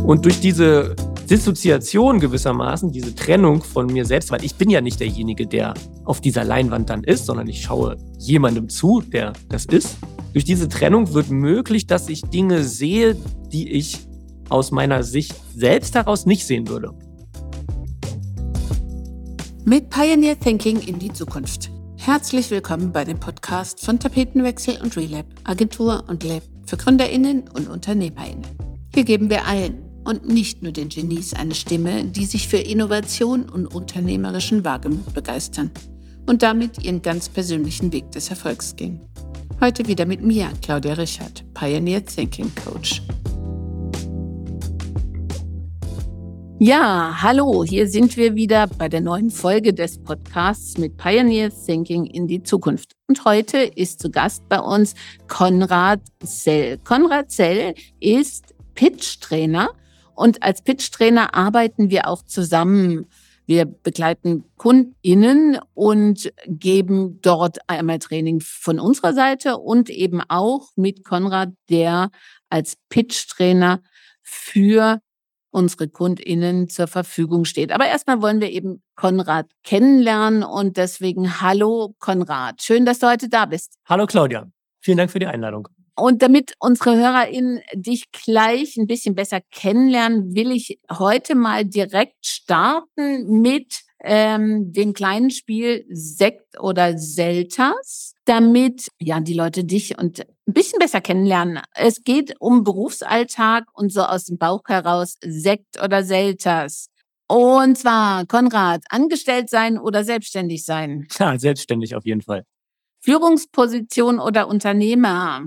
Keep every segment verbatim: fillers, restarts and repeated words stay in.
Und durch diese Dissoziation gewissermaßen, diese Trennung von mir selbst, weil ich bin ja nicht derjenige, der auf dieser Leinwand dann ist, sondern ich schaue jemandem zu, der das ist. Durch diese Trennung wird möglich, dass ich Dinge sehe, die ich aus meiner Sicht selbst heraus nicht sehen würde. Mit Pioneer Thinking in die Zukunft. Herzlich willkommen bei dem Podcast von Tapetenwechsel und Relab, Agentur und Lab für GründerInnen und UnternehmerInnen. Hier geben wir allen und nicht nur den Genies eine Stimme, die sich für Innovation und unternehmerischen Wagemut begeistern und damit ihren ganz persönlichen Weg des Erfolgs gehen. Heute wieder mit mir, Claudia Richard, Pioneer Thinking Coach. Ja, hallo, hier sind wir wieder bei der neuen Folge des Podcasts mit Pioneer Thinking in die Zukunft. Und heute ist zu Gast bei uns Konrad Zell. Konrad Zell ist Pitch-Trainer und als Pitch-Trainer arbeiten wir auch zusammen. Wir begleiten KundInnen und geben dort einmal Training von unserer Seite und eben auch mit Konrad, der als Pitch-Trainer für unsere KundInnen zur Verfügung steht. Aber erstmal wollen wir eben Konrad kennenlernen und deswegen hallo Konrad. Schön, dass du heute da bist. Hallo Claudia, vielen Dank für die Einladung. Und damit unsere HörerInnen dich gleich ein bisschen besser kennenlernen, will ich heute mal direkt starten mit ähm, dem kleinen Spiel Sekt oder Selters, damit ja die Leute dich und ein bisschen besser kennenlernen. Es geht um Berufsalltag und so aus dem Bauch heraus Sekt oder Selters. Und zwar, Konrad, angestellt sein oder selbstständig sein? Ja, selbstständig auf jeden Fall. Führungsposition oder Unternehmer?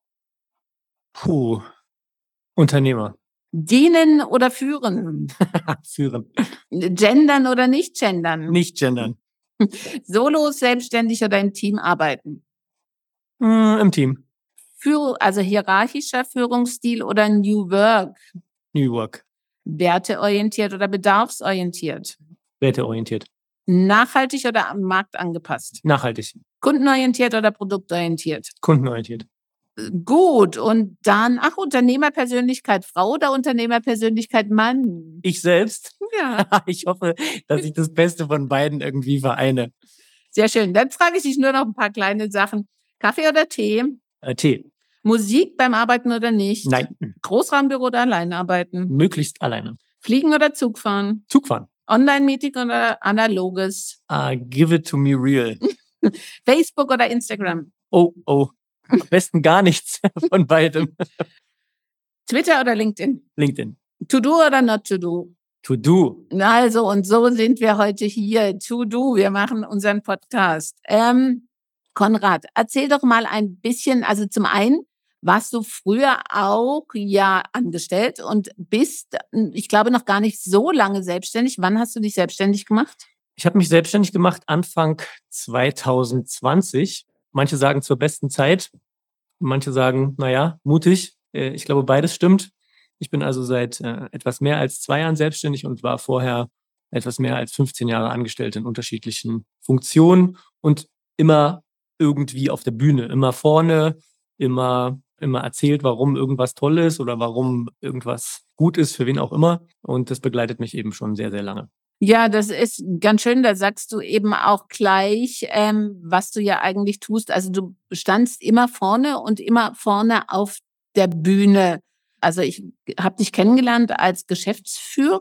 Puh, Unternehmer. Dienen oder führen? Führen. Gendern oder nicht gendern? Nicht gendern. Solo, selbstständig oder im Team arbeiten? Hm, Im Team. Führ- also hierarchischer Führungsstil oder New Work? New Work. Werteorientiert oder bedarfsorientiert? Werteorientiert. Nachhaltig oder am Markt angepasst? Nachhaltig. Kundenorientiert oder produktorientiert? Kundenorientiert. Gut, und dann, ach, Unternehmerpersönlichkeit Frau oder Unternehmerpersönlichkeit Mann? Ich selbst? Ja. Ich hoffe, dass ich das Beste von beiden irgendwie vereine. Sehr schön. Dann frage ich dich nur noch ein paar kleine Sachen. Kaffee oder Tee? Äh, Tee. Musik beim Arbeiten oder nicht? Nein. Großraumbüro oder allein arbeiten? Möglichst alleine. Fliegen oder Zug fahren? Zug fahren. Online-Meeting oder analoges? Uh, give it to me real. Facebook oder Instagram? Oh, oh. Am besten gar nichts von beidem. Twitter oder LinkedIn? LinkedIn. To do oder not to do? To do. Also, und so sind wir heute hier. To do. Wir machen unseren Podcast. Ähm, Konrad, erzähl doch mal ein bisschen, also zum einen, warst du früher auch ja angestellt und bist, ich glaube, noch gar nicht so lange selbstständig. Wann hast du dich selbstständig gemacht? Ich habe mich selbstständig gemacht Anfang zwanzig zwanzig. Manche sagen zur besten Zeit, manche sagen, naja, mutig. Ich glaube, beides stimmt. Ich bin also seit äh, etwas mehr als zwei Jahren selbstständig und war vorher etwas mehr als fünfzehn Jahre angestellt in unterschiedlichen Funktionen und immer irgendwie auf der Bühne, immer vorne, immer, immer erzählt, warum irgendwas toll ist oder warum irgendwas gut ist, für wen auch immer. Und das begleitet mich eben schon sehr, sehr lange. Ja, das ist ganz schön. Da sagst du eben auch gleich, ähm, was du ja eigentlich tust. Also du standst immer vorne und immer vorne auf der Bühne. Also ich habe dich kennengelernt als Geschäftsführer,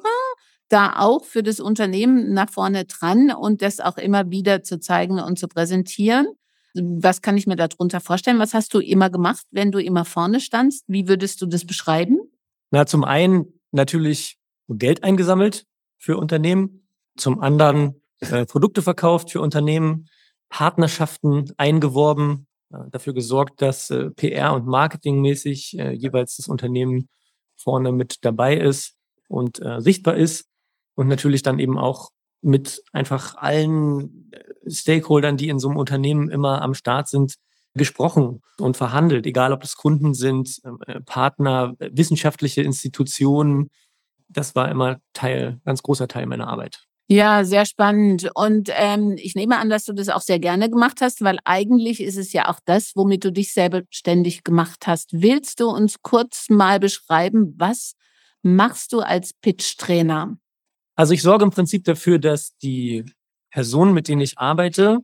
da auch für das Unternehmen nach vorne dran und das auch immer wieder zu zeigen und zu präsentieren. Was kann ich mir darunter vorstellen? Was hast du immer gemacht, wenn du immer vorne standst? Wie würdest du das beschreiben? Na, zum einen natürlich Geld eingesammelt für Unternehmen, zum anderen äh, Produkte verkauft für Unternehmen, Partnerschaften eingeworben, äh, dafür gesorgt, dass äh, P R- und marketingmäßig äh, jeweils das Unternehmen vorne mit dabei ist und äh, sichtbar ist und natürlich dann eben auch mit einfach allen Stakeholdern, die in so einem Unternehmen immer am Start sind, gesprochen und verhandelt, egal ob das Kunden sind, äh, Partner, wissenschaftliche Institutionen. Das war immer Teil, ganz großer Teil meiner Arbeit. Ja, sehr spannend. Und ähm, ich nehme an, dass du das auch sehr gerne gemacht hast, weil eigentlich ist es ja auch das, womit du dich selbstständig gemacht hast. Willst du uns kurz mal beschreiben, was machst du als Pitch-Trainer? Also ich sorge im Prinzip dafür, dass die Personen, mit denen ich arbeite,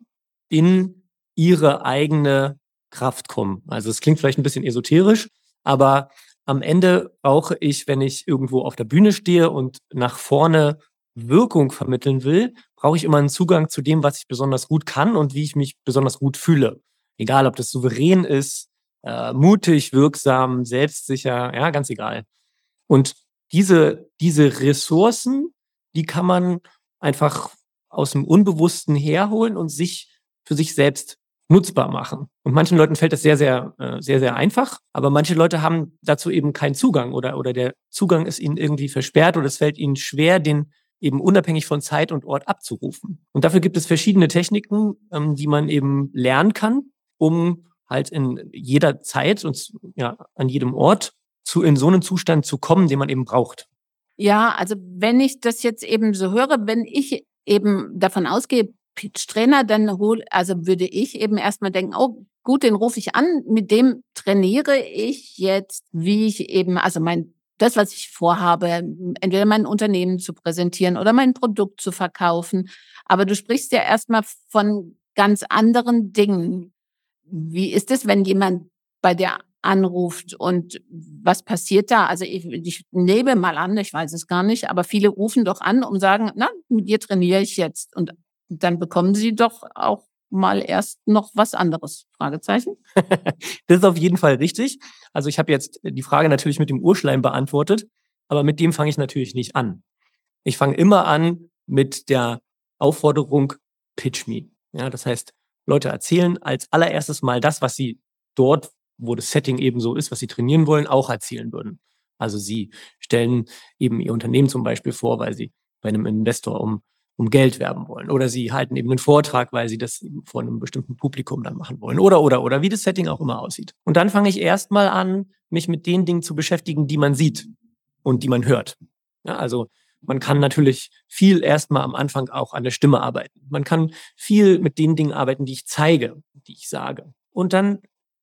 in ihre eigene Kraft kommen. Also es klingt vielleicht ein bisschen esoterisch, aber am Ende brauche ich, wenn ich irgendwo auf der Bühne stehe und nach vorne Wirkung vermitteln will, brauche ich immer einen Zugang zu dem, was ich besonders gut kann und wie ich mich besonders gut fühle. Egal, ob das souverän ist, äh, mutig, wirksam, selbstsicher, ja, ganz egal. Und diese, diese Ressourcen, die kann man einfach aus dem Unbewussten herholen und sich für sich selbst nutzbar machen. Und manchen Leuten fällt das sehr, sehr, äh, sehr, sehr einfach, aber manche Leute haben dazu eben keinen Zugang oder, oder der Zugang ist ihnen irgendwie versperrt oder es fällt ihnen schwer, den eben unabhängig von Zeit und Ort abzurufen. Und dafür gibt es verschiedene Techniken, ähm, die man eben lernen kann, um halt in jeder Zeit und ja, an jedem Ort zu in so einen Zustand zu kommen, den man eben braucht. Ja, also wenn ich das jetzt eben so höre, wenn ich eben davon ausgehe, Pitch-Trainer, dann hol, also würde ich eben erstmal denken, oh gut, den rufe ich an, mit dem trainiere ich jetzt, wie ich eben, also mein, das, was ich vorhabe, entweder mein Unternehmen zu präsentieren oder mein Produkt zu verkaufen. Aber du sprichst ja erstmal von ganz anderen Dingen. Wie ist es, wenn jemand bei dir anruft und was passiert da? Also ich, ich nehme mal an, ich weiß es gar nicht, aber viele rufen doch an und sagen, na, mit dir trainiere ich jetzt. Und dann bekommen sie doch auch mal erst noch was anderes? Fragezeichen. Das ist auf jeden Fall richtig. Also ich habe jetzt die Frage natürlich mit dem Urschleim beantwortet, aber mit dem fange ich natürlich nicht an. Ich fange immer an mit der Aufforderung, pitch me. Ja, das heißt, Leute erzählen als allererstes mal das, was sie dort, wo das Setting eben so ist, was sie trainieren wollen, auch erzählen würden. Also sie stellen eben ihr Unternehmen zum Beispiel vor, weil sie bei einem Investor um, um Geld werben wollen. Oder sie halten eben einen Vortrag, weil sie das eben vor einem bestimmten Publikum dann machen wollen. Oder, oder, oder, wie das Setting auch immer aussieht. Und dann fange ich erstmal an, mich mit den Dingen zu beschäftigen, die man sieht und die man hört. Ja, also man kann natürlich viel erstmal am Anfang auch an der Stimme arbeiten. Man kann viel mit den Dingen arbeiten, die ich zeige, die ich sage. Und dann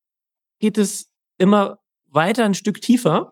geht es immer weiter ein Stück tiefer,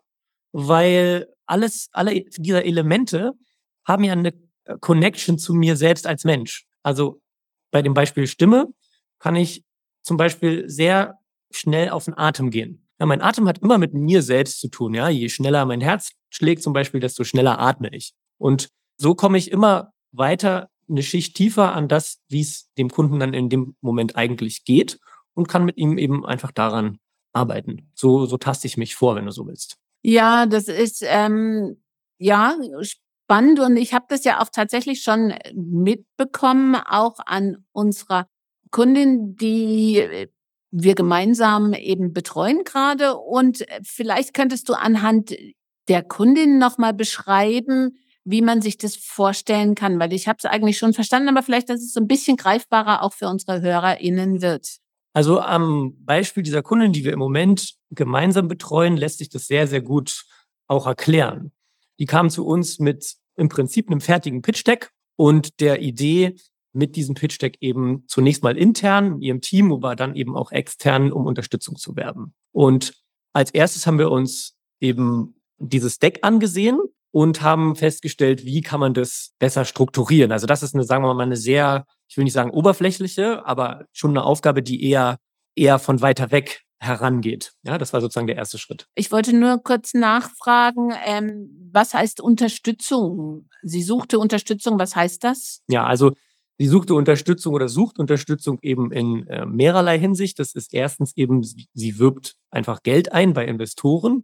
weil alles, alle dieser Elemente haben ja eine Connection zu mir selbst als Mensch. Also bei dem Beispiel Stimme kann ich zum Beispiel sehr schnell auf den Atem gehen. Ja, mein Atem hat immer mit mir selbst zu tun. Ja, je schneller mein Herz schlägt zum Beispiel, desto schneller atme ich. Und so komme ich immer weiter eine Schicht tiefer an das, wie es dem Kunden dann in dem Moment eigentlich geht und kann mit ihm eben einfach daran arbeiten. So, so taste ich mich vor, wenn du so willst. Ja, das ist ähm, ja spannend und ich habe das ja auch tatsächlich schon mitbekommen, auch an unserer Kundin, die wir gemeinsam eben betreuen gerade. Und vielleicht könntest du anhand der Kundin nochmal beschreiben, wie man sich das vorstellen kann, weil ich habe es eigentlich schon verstanden, aber vielleicht, dass es so ein bisschen greifbarer auch für unsere HörerInnen wird. Also am Beispiel dieser Kundin, die wir im Moment gemeinsam betreuen, lässt sich das sehr, sehr gut auch erklären. Die kam zu uns mit im Prinzip einem fertigen Pitch-Deck und der Idee, mit diesem Pitch-Deck eben zunächst mal intern in ihrem Team, aber dann eben auch extern, um Unterstützung zu werben. Und als erstes haben wir uns eben dieses Deck angesehen und haben festgestellt, wie kann man das besser strukturieren. Also das ist eine, sagen wir mal, eine sehr, ich will nicht sagen oberflächliche, aber schon eine Aufgabe, die eher, eher von weiter weg herangeht. Ja, das war sozusagen der erste Schritt. Ich wollte nur kurz nachfragen, ähm, was heißt Unterstützung? Sie suchte Unterstützung, was heißt das? Ja, also sie suchte Unterstützung oder sucht Unterstützung eben in äh, mehrerlei Hinsicht. Das ist erstens eben, sie, sie wirbt einfach Geld ein bei Investoren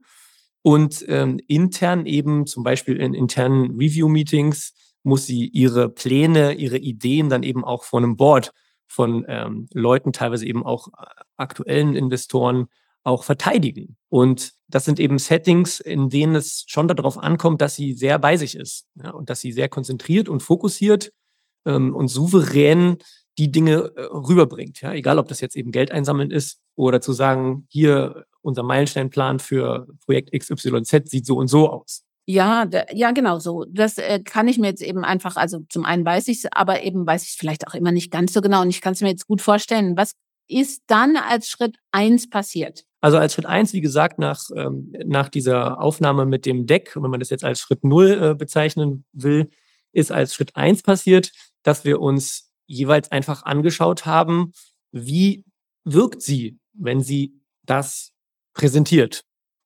und ähm, intern eben zum Beispiel in internen Review-Meetings muss sie ihre Pläne, ihre Ideen dann eben auch vor einem Board von ähm, Leuten, teilweise eben auch aktuellen Investoren, auch verteidigen. Und das sind eben Settings, in denen es schon darauf ankommt, dass sie sehr bei sich ist, ja, und dass sie sehr konzentriert und fokussiert ähm, und souverän die Dinge äh, rüberbringt. Ja, egal, ob das jetzt eben Geld einsammeln ist oder zu sagen, hier unser Meilensteinplan für Projekt X Y Z sieht so und so aus. Ja, da, ja, genau so. Das äh, kann ich mir jetzt eben einfach, also zum einen weiß ich es, aber eben weiß ich es vielleicht auch immer nicht ganz so genau. Und ich kann es mir jetzt gut vorstellen. Was ist dann als Schritt eins passiert? Also als Schritt eins, wie gesagt, nach, ähm, nach dieser Aufnahme mit dem Deck, wenn man das jetzt als Schritt null äh, bezeichnen will, ist als Schritt eins passiert, dass wir uns jeweils einfach angeschaut haben, wie wirkt sie, wenn sie das präsentiert.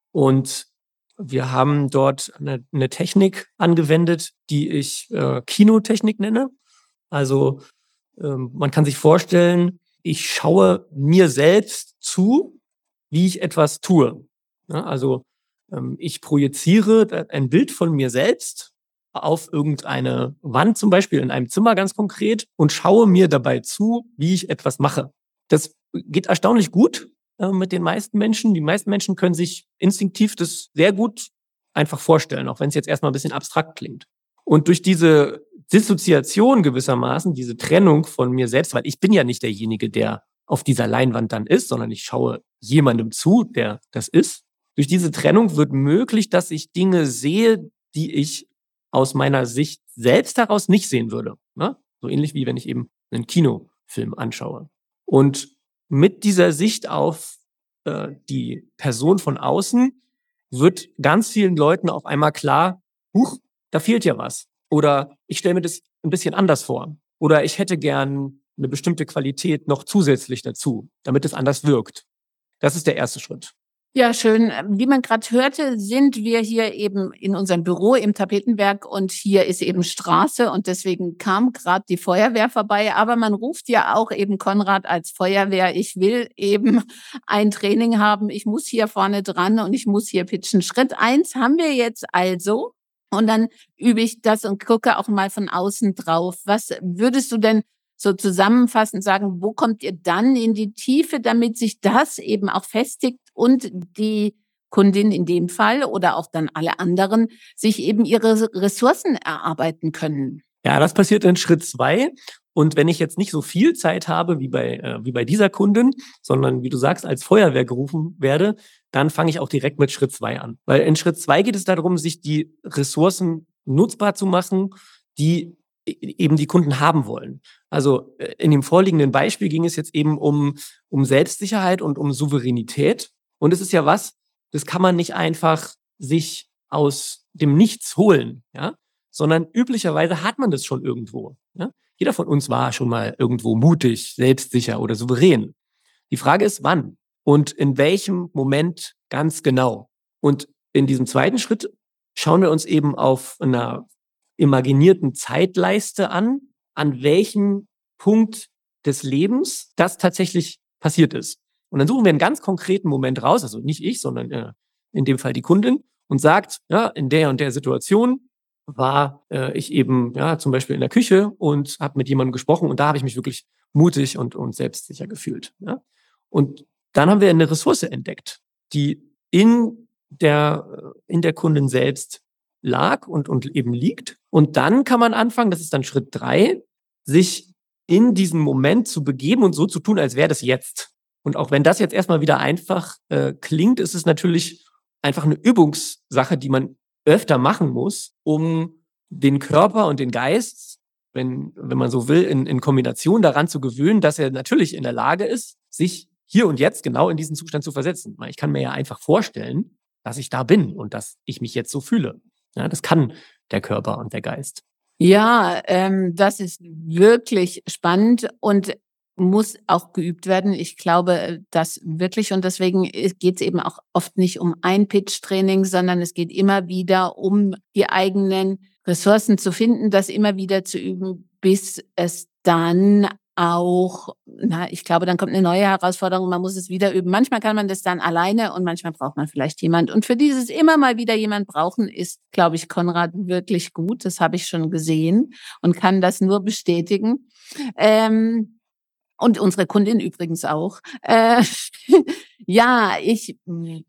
Und wir haben dort eine, eine Technik angewendet, die ich äh, Kinotechnik nenne. Also ähm, man kann sich vorstellen, ich schaue mir selbst zu, wie ich etwas tue. Ja, also ähm, ich projiziere ein Bild von mir selbst auf irgendeine Wand, zum Beispiel in einem Zimmer ganz konkret, und schaue mir dabei zu, wie ich etwas mache. Das geht erstaunlich gut äh, mit den meisten Menschen. Die meisten Menschen können sich instinktiv das sehr gut einfach vorstellen, auch wenn es jetzt erstmal ein bisschen abstrakt klingt. Und durch diese Dissoziation gewissermaßen, diese Trennung von mir selbst, weil ich bin ja nicht derjenige, der auf dieser Leinwand dann ist, sondern ich schaue jemandem zu, der das ist. Durch diese Trennung wird möglich, dass ich Dinge sehe, die ich aus meiner Sicht selbst heraus nicht sehen würde. Ne? So ähnlich wie wenn ich eben einen Kinofilm anschaue. Und mit dieser Sicht auf äh, die Person von außen wird ganz vielen Leuten auf einmal klar, huch, da fehlt ja was. Oder ich stelle mir das ein bisschen anders vor. Oder ich hätte gern eine bestimmte Qualität noch zusätzlich dazu, damit es anders wirkt. Das ist der erste Schritt. Ja, schön. Wie man gerade hörte, sind wir hier eben in unserem Büro im Tapetenwerk und hier ist eben Straße und deswegen kam gerade die Feuerwehr vorbei. Aber man ruft ja auch eben Konrad als Feuerwehr. Ich will eben ein Training haben. Ich muss hier vorne dran und ich muss hier pitchen. Schritt eins haben wir jetzt also. Und dann übe ich das und gucke auch mal von außen drauf. Was würdest du denn so zusammenfassend sagen, wo kommt ihr dann in die Tiefe, damit sich das eben auch festigt und die Kundin in dem Fall oder auch dann alle anderen sich eben ihre Ressourcen erarbeiten können? Ja, das passiert in Schritt zwei. Und wenn ich jetzt nicht so viel Zeit habe wie bei, äh, wie bei dieser Kundin, sondern wie du sagst, als Feuerwehr gerufen werde, dann fange ich auch direkt mit Schritt zwei an. Weil in Schritt zwei geht es darum, sich die Ressourcen nutzbar zu machen, die eben die Kunden haben wollen. Also in dem vorliegenden Beispiel ging es jetzt eben um, um Selbstsicherheit und um Souveränität. Und es ist ja was, das kann man nicht einfach sich aus dem Nichts holen, ja, sondern üblicherweise hat man das schon irgendwo. Ja? Jeder von uns war schon mal irgendwo mutig, selbstsicher oder souverän. Die Frage ist, wann und in welchem Moment ganz genau. Und in diesem zweiten Schritt schauen wir uns eben auf einer imaginierten Zeitleiste an, an welchem Punkt des Lebens das tatsächlich passiert ist. Und dann suchen wir einen ganz konkreten Moment raus, also nicht ich, sondern äh, in dem Fall die Kundin, und sagt, ja, in der und der Situation war äh, ich eben ja zum Beispiel in der Küche und habe mit jemandem gesprochen und da habe ich mich wirklich mutig und, und selbstsicher gefühlt. Ja? Und dann haben wir eine Ressource entdeckt, die in der, in der Kundin selbst lag und, und eben liegt. Und dann kann man anfangen, das ist dann Schritt drei, sich in diesen Moment zu begeben und so zu tun, als wäre das jetzt. Und auch wenn das jetzt erstmal wieder einfach äh, klingt, ist es natürlich einfach eine Übungssache, die man öfter machen muss, um den Körper und den Geist, wenn, wenn man so will, in, in Kombination daran zu gewöhnen, dass er natürlich in der Lage ist, sich hier und jetzt genau in diesen Zustand zu versetzen. Ich kann mir ja einfach vorstellen, dass ich da bin und dass ich mich jetzt so fühle. Ja, das kann der Körper und der Geist. Ja, ähm, das ist wirklich spannend und muss auch geübt werden. Ich glaube, das wirklich, und deswegen geht es eben auch oft nicht um ein Pitch-Training, sondern es geht immer wieder um die eigenen Ressourcen zu finden, das immer wieder zu üben, bis es dann auch, na, ich glaube, dann kommt eine neue Herausforderung, man muss es wieder üben. Manchmal kann man das dann alleine und manchmal braucht man vielleicht jemand. Und für dieses immer mal wieder jemand brauchen ist, glaube ich, Konrad wirklich gut. Das habe ich schon gesehen und kann das nur bestätigen. Ähm, und unsere Kundin übrigens auch. Äh, ja, ich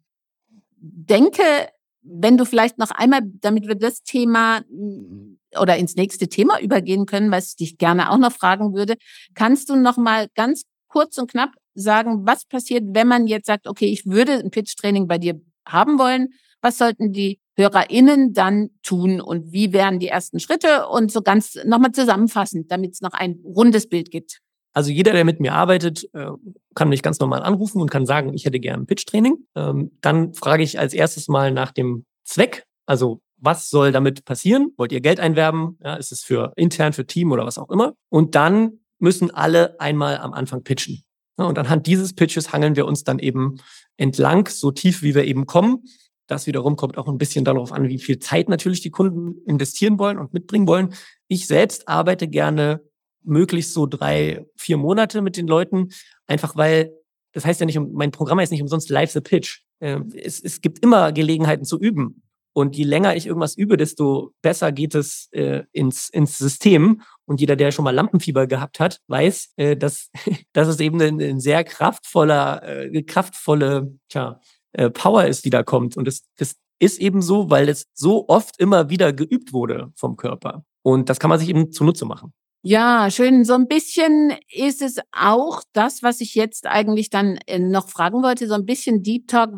denke, wenn du vielleicht noch einmal, damit wir das Thema oder ins nächste Thema übergehen können, was ich dich gerne auch noch fragen würde, kannst du noch mal ganz kurz und knapp sagen, was passiert, wenn man jetzt sagt, okay, ich würde ein Pitch-Training bei dir haben wollen. Was sollten die HörerInnen dann tun und wie wären die ersten Schritte? Und so ganz nochmal zusammenfassend, damit es noch ein rundes Bild gibt. Also jeder, der mit mir arbeitet, äh, kann mich ganz normal anrufen und kann sagen, ich hätte gerne ein Pitch-Training. Ähm, dann frage ich als erstes mal nach dem Zweck. Also was soll damit passieren? Wollt ihr Geld einwerben? Ja, ist es für intern, für Team oder was auch immer? Und dann müssen alle einmal am Anfang pitchen. Ja, und anhand dieses Pitches hangeln wir uns dann eben entlang, so tief wie wir eben kommen. Das wiederum kommt auch ein bisschen darauf an, wie viel Zeit natürlich die Kunden investieren wollen und mitbringen wollen. Ich selbst arbeite gerne möglichst so drei, vier Monate mit den Leuten, einfach weil, das heißt ja nicht, mein Programm heißt nicht umsonst Live the Pitch. Es, es gibt immer Gelegenheiten zu üben. Und je länger ich irgendwas übe, desto besser geht es äh, ins, ins System. Und jeder, der schon mal Lampenfieber gehabt hat, weiß, äh, dass, dass es eben ein, ein sehr kraftvoller, äh, kraftvolle tja, äh, Power ist, die da kommt. Und das, das ist eben so, weil es so oft immer wieder geübt wurde vom Körper. Und das kann man sich eben zunutze machen. Ja, schön. So ein bisschen ist es auch das, was ich jetzt eigentlich dann äh, noch fragen wollte, so ein bisschen Deep Talk.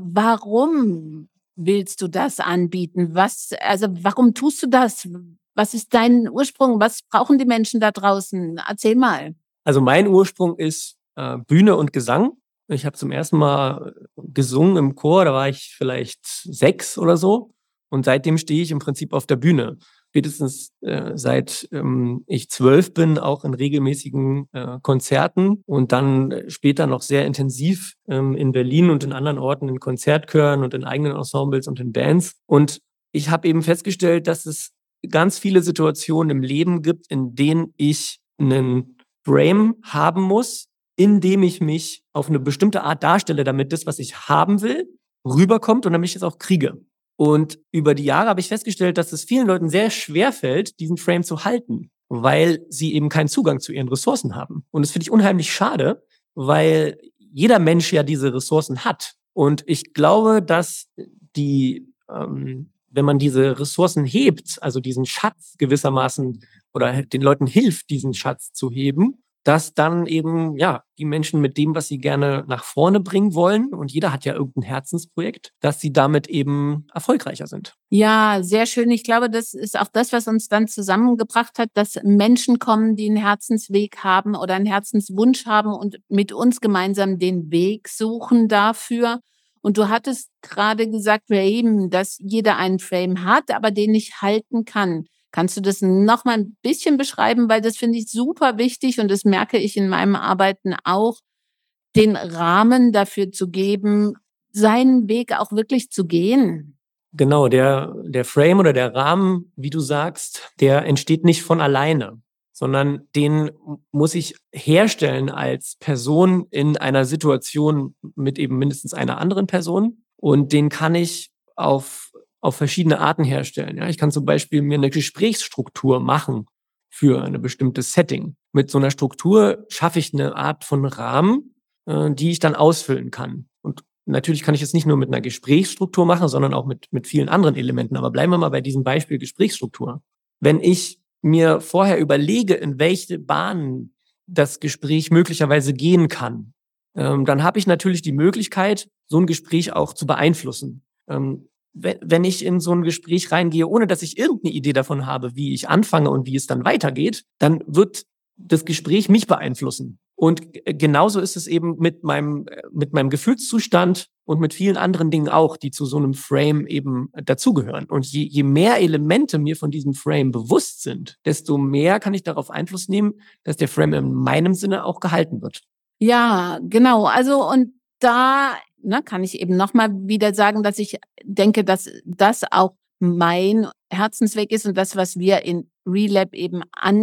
Warum willst du das anbieten? Was, also warum tust du das? Was ist dein Ursprung? Was brauchen die Menschen da draußen? Erzähl mal. Also mein Ursprung ist äh, Bühne und Gesang. Ich habe zum ersten Mal gesungen im Chor, da war ich vielleicht sechs oder so. Und seitdem stehe ich im Prinzip auf der Bühne. Spätestens äh, seit ähm, ich zwölf bin, auch in regelmäßigen äh, Konzerten und dann später noch sehr intensiv ähm, in Berlin und in anderen Orten in Konzertchören und in eigenen Ensembles und in Bands. Und ich habe eben festgestellt, dass es ganz viele Situationen im Leben gibt, in denen ich einen Frame haben muss, in dem ich mich auf eine bestimmte Art darstelle, damit das, was ich haben will, rüberkommt und damit ich es auch kriege. Und über die Jahre habe ich festgestellt, dass es vielen Leuten sehr schwer fällt, diesen Frame zu halten, weil sie eben keinen Zugang zu ihren Ressourcen haben. Und das finde ich unheimlich schade, weil jeder Mensch ja diese Ressourcen hat. Und ich glaube, dass die, ähm, wenn man diese Ressourcen hebt, also diesen Schatz gewissermaßen oder den Leuten hilft, diesen Schatz zu heben, dass dann eben, ja, die Menschen mit dem, was sie gerne nach vorne bringen wollen, und jeder hat ja irgendein Herzensprojekt, dass sie damit eben erfolgreicher sind. Ja, sehr schön. Ich glaube, das ist auch das, was uns dann zusammengebracht hat, dass Menschen kommen, die einen Herzensweg haben oder einen Herzenswunsch haben und mit uns gemeinsam den Weg suchen dafür. Und du hattest gerade gesagt, Frame, dass jeder einen Frame hat, aber den nicht halten kann. Kannst du das noch mal ein bisschen beschreiben? Weil das finde ich super wichtig und das merke ich in meinem Arbeiten auch, den Rahmen dafür zu geben, seinen Weg auch wirklich zu gehen. Genau, der, der Frame oder der Rahmen, wie du sagst, der entsteht nicht von alleine, sondern den muss ich herstellen als Person in einer Situation mit eben mindestens einer anderen Person. Und den kann ich auf auf verschiedene Arten herstellen. Ja, ich kann zum Beispiel mir eine Gesprächsstruktur machen für ein bestimmtes Setting. Mit so einer Struktur schaffe ich eine Art von Rahmen, äh, die ich dann ausfüllen kann. Und natürlich kann ich es nicht nur mit einer Gesprächsstruktur machen, sondern auch mit, mit vielen anderen Elementen. Aber bleiben wir mal bei diesem Beispiel Gesprächsstruktur. Wenn ich mir vorher überlege, in welche Bahnen das Gespräch möglicherweise gehen kann, ähm, dann habe ich natürlich die Möglichkeit, so ein Gespräch auch zu beeinflussen. Ähm, wenn ich in so ein Gespräch reingehe, ohne dass ich irgendeine Idee davon habe, wie ich anfange und wie es dann weitergeht, dann wird das Gespräch mich beeinflussen. Und genauso ist es eben mit meinem, mit meinem Gefühlszustand und mit vielen anderen Dingen auch, die zu so einem Frame eben dazugehören. Und je, je mehr Elemente mir von diesem Frame bewusst sind, desto mehr kann ich darauf Einfluss nehmen, dass der Frame in meinem Sinne auch gehalten wird. Ja, genau. Also, und da ne, kann ich eben nochmal wieder sagen, dass ich denke, dass das auch mein Herzensweg ist und das, was wir in Relab eben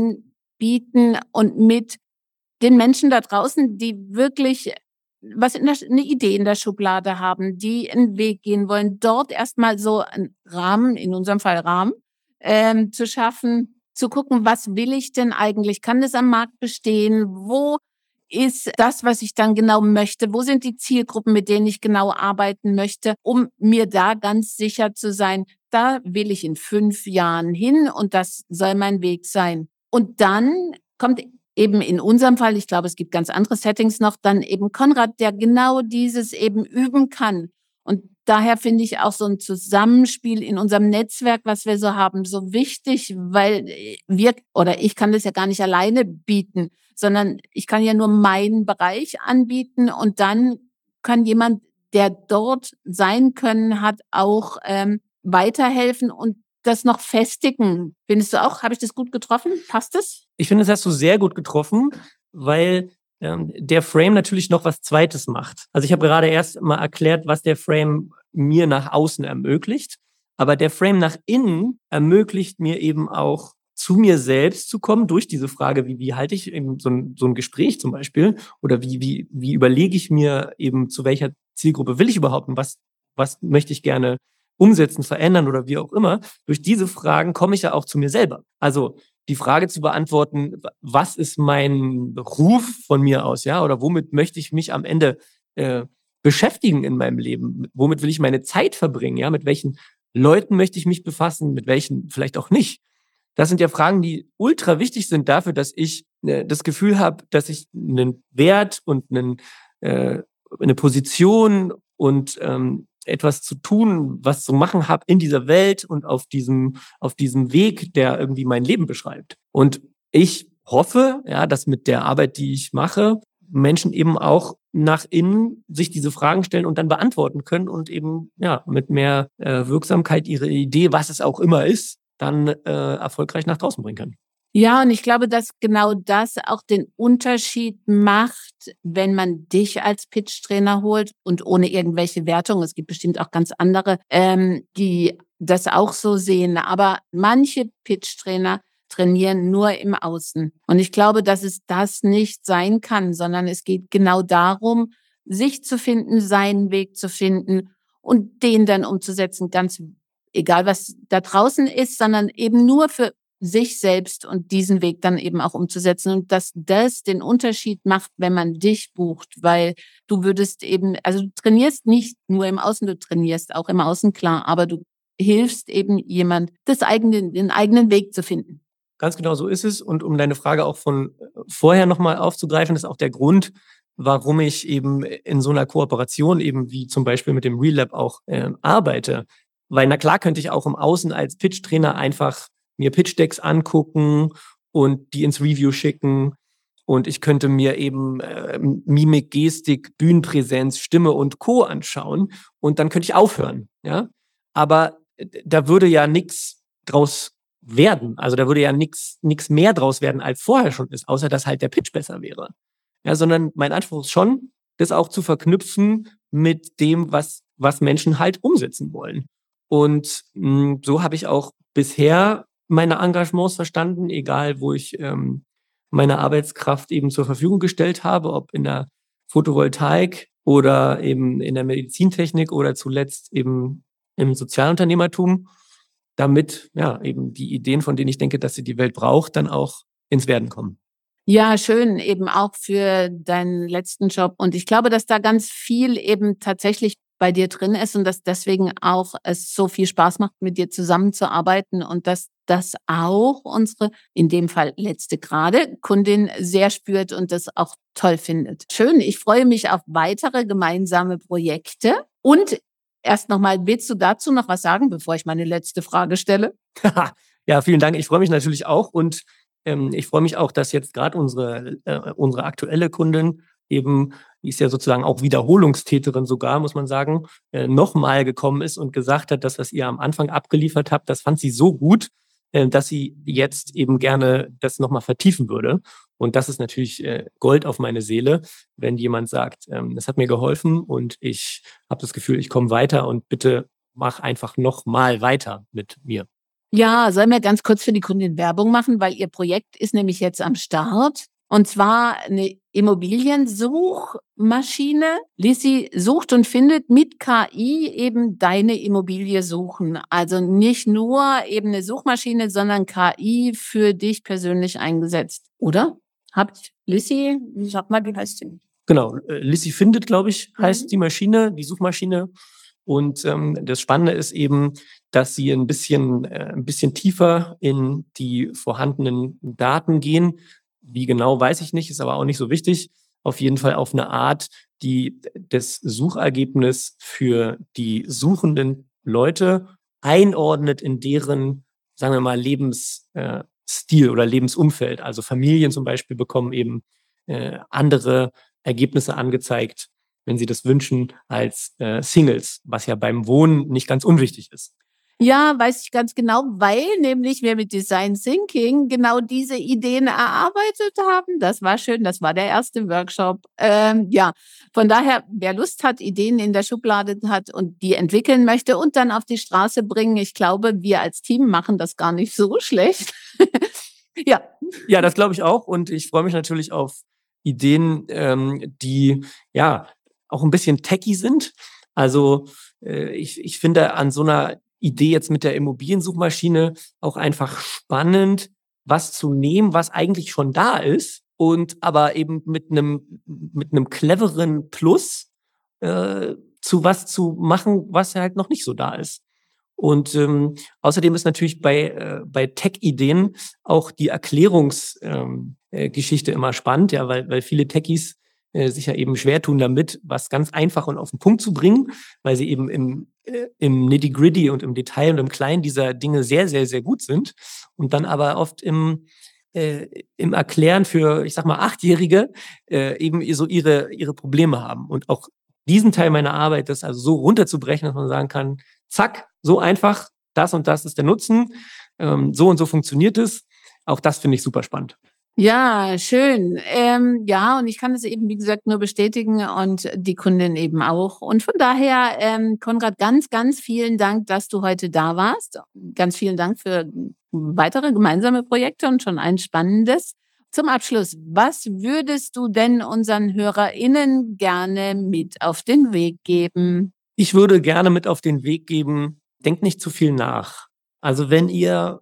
anbieten und mit den Menschen da draußen, die wirklich was in der, eine Idee in der Schublade haben, die einen Weg gehen wollen, dort erstmal so einen Rahmen, in unserem Fall Rahmen, ähm, zu schaffen, zu gucken, was will ich denn eigentlich? Kann das am Markt bestehen? Wo ist das, was ich dann genau möchte? Wo sind die Zielgruppen, mit denen ich genau arbeiten möchte, um mir da ganz sicher zu sein, da will ich in fünf Jahren hin und das soll mein Weg sein. Und dann kommt eben in unserem Fall, ich glaube, es gibt ganz andere Settings noch, dann eben Konrad, der genau dieses eben üben kann. Und daher finde ich auch so ein Zusammenspiel in unserem Netzwerk, was wir so haben, so wichtig, weil wir oder ich kann das ja gar nicht alleine bieten, sondern ich kann ja nur meinen Bereich anbieten und dann kann jemand, der dort sein können hat, auch ähm, weiterhelfen und das noch festigen. Findest du auch? Habe ich das gut getroffen? Passt es? Ich finde, das hast du sehr gut getroffen, weil ähm, der Frame natürlich noch was Zweites macht. Also ich habe gerade erst mal erklärt, was der Frame mir nach außen ermöglicht. Aber der Frame nach innen ermöglicht mir eben auch, zu mir selbst zu kommen durch diese Frage, wie, wie halte ich eben so ein, so ein Gespräch zum Beispiel oder wie, wie, wie überlege ich mir eben, zu welcher Zielgruppe will ich überhaupt und was, was möchte ich gerne umsetzen, verändern oder wie auch immer. Durch diese Fragen komme ich ja auch zu mir selber. Also die Frage zu beantworten, was ist mein Beruf von mir aus, ja, oder womit möchte ich mich am Ende äh, beschäftigen in meinem Leben? Womit will ich meine Zeit verbringen, ja? Mit welchen Leuten möchte ich mich befassen, mit welchen vielleicht auch nicht? Das sind ja Fragen, die ultra wichtig sind dafür, dass ich äh, das Gefühl habe, dass ich einen Wert und einen, äh, eine Position und ähm, etwas zu tun, was zu machen habe in dieser Welt und auf diesem, auf diesem Weg, der irgendwie mein Leben beschreibt. Und ich hoffe, ja, dass mit der Arbeit, die ich mache, Menschen eben auch nach innen sich diese Fragen stellen und dann beantworten können und eben ja mit mehr äh, Wirksamkeit ihre Idee, was es auch immer ist, dann äh, erfolgreich nach draußen bringen können. Ja, und ich glaube, dass genau das auch den Unterschied macht, wenn man dich als Pitch-Trainer holt und ohne irgendwelche Wertung. Es gibt bestimmt auch ganz andere, ähm, die das auch so sehen. Aber manche Pitch-Trainer trainieren nur im Außen. Und ich glaube, dass es das nicht sein kann, sondern es geht genau darum, sich zu finden, seinen Weg zu finden und den dann umzusetzen, ganz egal, was da draußen ist, sondern eben nur für sich selbst und diesen Weg dann eben auch umzusetzen und dass das den Unterschied macht, wenn man dich bucht, weil du würdest eben, also du trainierst nicht nur im Außen, du trainierst auch im Außen, klar, aber du hilfst eben jemand, das eigene, den eigenen Weg zu finden. Ganz genau so ist es. Und um deine Frage auch von vorher nochmal aufzugreifen, ist auch der Grund, warum ich eben in so einer Kooperation eben wie zum Beispiel mit dem Real Lab auch äh, arbeite. Weil na klar könnte ich auch im Außen als Pitch-Trainer einfach mir Pitch-Decks angucken und die ins Review schicken. Und ich könnte mir eben äh, Mimik, Gestik, Bühnenpräsenz, Stimme und Co. anschauen. Und dann könnte ich aufhören. Ja? Aber da würde ja nichts draus werden. Also da würde ja nichts nichts mehr draus werden, als vorher schon ist, außer dass halt der Pitch besser wäre. Ja, sondern mein Anspruch ist schon, das auch zu verknüpfen mit dem, was was Menschen halt umsetzen wollen. Und mh, so habe ich auch bisher meine Engagements verstanden, egal wo ich ähm, meine Arbeitskraft eben zur Verfügung gestellt habe, ob in der Photovoltaik oder eben in der Medizintechnik oder zuletzt eben im Sozialunternehmertum, damit ja eben die Ideen, von denen ich denke, dass sie die Welt braucht, dann auch ins Werden kommen. Ja, schön, eben auch für deinen letzten Job. Und ich glaube, dass da ganz viel eben tatsächlich bei dir drin ist und dass deswegen auch es so viel Spaß macht, mit dir zusammenzuarbeiten und dass das auch unsere, in dem Fall letzte gerade, Kundin sehr spürt und das auch toll findet. Schön, ich freue mich auf weitere gemeinsame Projekte. Und erst nochmal, willst du dazu noch was sagen, bevor ich meine letzte Frage stelle? Ja, vielen Dank. Ich freue mich natürlich auch und ähm, ich freue mich auch, dass jetzt gerade unsere, äh, unsere aktuelle Kundin eben, die ist ja sozusagen auch Wiederholungstäterin sogar, muss man sagen, äh, nochmal gekommen ist und gesagt hat, dass was ihr am Anfang abgeliefert habt, das fand sie so gut, äh, dass sie jetzt eben gerne das nochmal vertiefen würde. Und das ist natürlich äh, Gold auf meine Seele, wenn jemand sagt, ähm, das hat mir geholfen und ich habe das Gefühl, ich komme weiter und bitte mach einfach nochmal weiter mit mir. Ja, sollen wir ganz kurz für die Kundin Werbung machen, weil ihr Projekt ist nämlich jetzt am Start. Und zwar eine Immobiliensuchmaschine. Lissi sucht und findet mit K I eben deine Immobilie suchen. Also nicht nur eben eine Suchmaschine, sondern K I für dich persönlich eingesetzt. Oder? Habt Lissi, sag mal, wie heißt die? Genau, äh, Lissi findet, glaube ich, heißt Mhm. die Maschine, die Suchmaschine. Und ähm, das Spannende ist eben, dass sie ein bisschen, äh, ein bisschen tiefer in die vorhandenen Daten gehen. Wie genau, weiß ich nicht, ist aber auch nicht so wichtig. Auf jeden Fall auf eine Art, die das Suchergebnis für die suchenden Leute einordnet in deren, sagen wir mal, Lebens, äh, Lebensstil oder Lebensumfeld. Also Familien zum Beispiel bekommen eben äh, andere Ergebnisse angezeigt, wenn sie das wünschen, als äh, Singles, was ja beim Wohnen nicht ganz unwichtig ist. Ja, weiß ich ganz genau, weil nämlich wir mit Design Thinking genau diese Ideen erarbeitet haben. Das war schön, das war der erste Workshop. Ähm, ja, von daher, wer Lust hat, Ideen in der Schublade hat und die entwickeln möchte und dann auf die Straße bringen, ich glaube, wir als Team machen das gar nicht so schlecht. Ja. Ja, das glaube ich auch. Und ich freue mich natürlich auf Ideen, ähm, die ja auch ein bisschen techy sind. Also äh, ich, ich finde an so einer Idee jetzt mit der Immobiliensuchmaschine auch einfach spannend, was zu nehmen, was eigentlich schon da ist und aber eben mit einem mit einem cleveren Plus äh, zu was zu machen, was halt noch nicht so da ist. Und ähm, außerdem ist natürlich bei äh, bei Tech-Ideen auch die Erklärungsgeschichte ähm, äh, Geschichte immer spannend, ja, weil weil viele Techies äh, sich ja eben schwer tun damit, was ganz einfach und auf den Punkt zu bringen, weil sie eben im äh, im Nitty-Gritty und im Detail und im Kleinen dieser Dinge sehr, sehr, sehr gut sind und dann aber oft im äh, im Erklären für, ich sag mal, Achtjährige äh, eben so ihre ihre Probleme haben. Und auch diesen Teil meiner Arbeit, das also so runterzubrechen, dass man sagen kann, zack, so einfach, das und das ist der Nutzen, ähm, so und so funktioniert es. Auch das finde ich super spannend. Ja, schön. Ähm, ja, und ich kann es eben, wie gesagt, nur bestätigen und die Kundin eben auch. Und von daher, ähm, Konrad, ganz, ganz vielen Dank, dass du heute da warst. Ganz vielen Dank für weitere gemeinsame Projekte und schon ein spannendes. Zum Abschluss, was würdest du denn unseren HörerInnen gerne mit auf den Weg geben? Ich würde gerne mit auf den Weg geben, denkt nicht zu viel nach. Also wenn ihr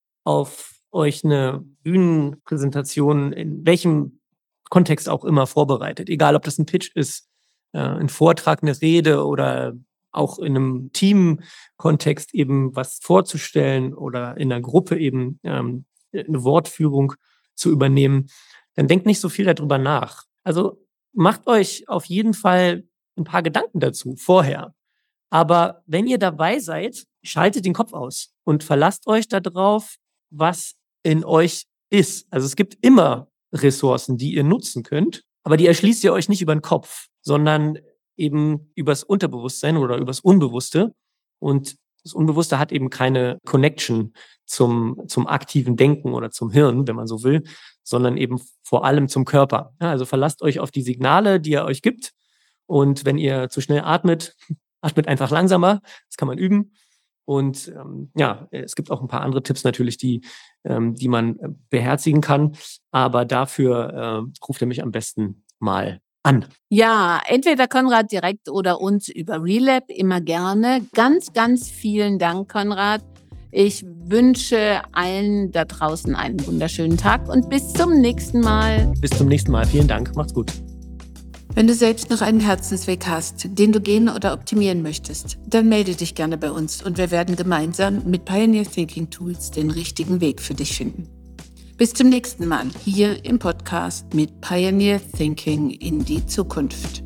auf euch eine Bühnenpräsentation in welchem Kontext auch immer vorbereitet, egal ob das ein Pitch ist, äh, ein Vortrag, eine Rede oder auch in einem Team-Kontext eben was vorzustellen oder in einer Gruppe eben ähm, eine Wortführung zu übernehmen, dann denkt nicht so viel darüber nach. Also macht euch auf jeden Fall ein paar Gedanken dazu vorher. Aber wenn ihr dabei seid, schaltet den Kopf aus und verlasst euch darauf, was in euch ist. Also es gibt immer Ressourcen, die ihr nutzen könnt, aber die erschließt ihr euch nicht über den Kopf, sondern eben übers Unterbewusstsein oder übers Unbewusste. Und das Unbewusste hat eben keine Connection zum, zum aktiven Denken oder zum Hirn, wenn man so will, sondern eben vor allem zum Körper. Ja, also verlasst euch auf die Signale, die er euch gibt. Und wenn ihr zu schnell atmet, atmet einfach langsamer. Das kann man üben. Und ähm, ja, es gibt auch ein paar andere Tipps natürlich, die, ähm, die man beherzigen kann. Aber dafür äh, ruft er mich am besten mal an. Ja, entweder Konrad direkt oder uns über Relab, immer gerne. Ganz, ganz vielen Dank, Konrad. Ich wünsche allen da draußen einen wunderschönen Tag und bis zum nächsten Mal. Bis zum nächsten Mal. Vielen Dank. Macht's gut. Wenn du selbst noch einen Herzensweg hast, den du gehen oder optimieren möchtest, dann melde dich gerne bei uns und wir werden gemeinsam mit Pioneer Thinking Tools den richtigen Weg für dich finden. Bis zum nächsten Mal hier im Podcast mit Pioneer Thinking in die Zukunft.